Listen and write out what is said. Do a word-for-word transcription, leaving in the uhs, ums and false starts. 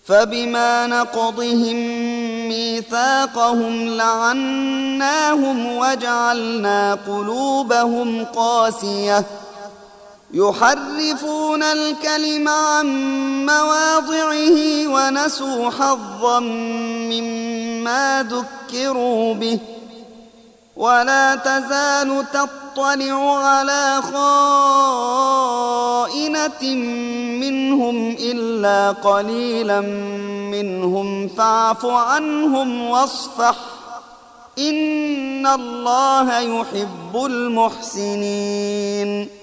فبما نقضهم ميثاقهم لعناهم وجعلنا قلوبهم قاسية يحرفون الكلم عن مواضعه ونسوا حظا مما ذكروا به ولا تزال تطلع على خائنة منهم إلا قليلا منهم فاعف عنهم واصفح إن الله يحب المحسنين